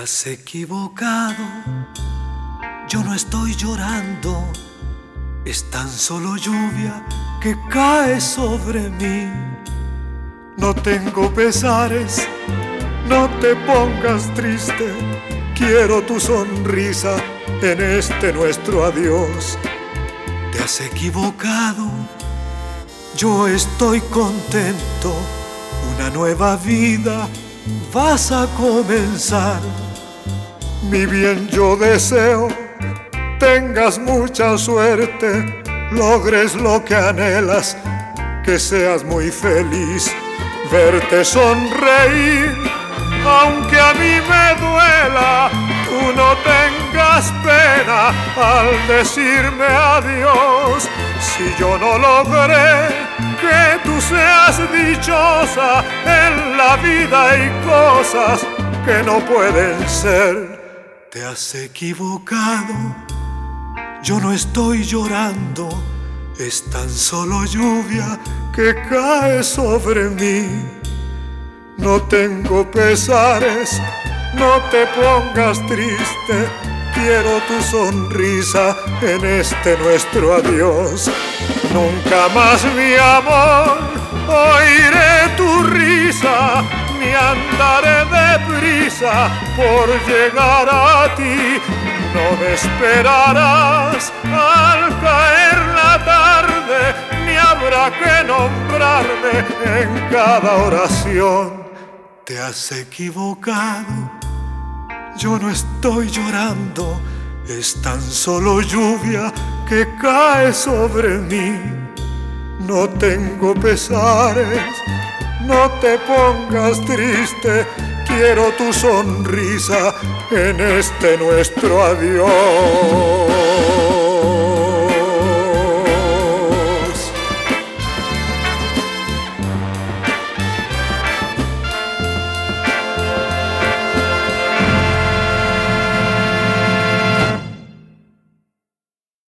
has equivocado, yo no estoy llorando, es tan solo lluvia que cae sobre mí. No tengo pesares, no te pongas triste, quiero tu sonrisa en este nuestro adiós. Te has equivocado, yo estoy contento, una nueva vida vas a comenzar. Mi bien, yo deseo tengas mucha suerte, logres lo que anhelas, que seas muy feliz, verte sonreír, aunque a mí me duela, tú no tengas pena al decirme adiós. Si yo no logré que tú seas dichosa, en la vida hay cosas que no pueden ser. Te has equivocado, yo no estoy llorando, es tan solo lluvia que cae sobre mí. No tengo pesares, no te pongas triste, quiero tu sonrisa en este nuestro adiós. Nunca más, mi amor, oiré tu risa, ni andaré deprisa por llegar a ti. No me esperarás al caer la tarde, ni habrá que nombrarme en cada oración. Te has equivocado, yo no estoy llorando, es tan solo lluvia que cae sobre mí. No tengo pesares, no te pongas triste, quiero tu sonrisa en este nuestro adiós.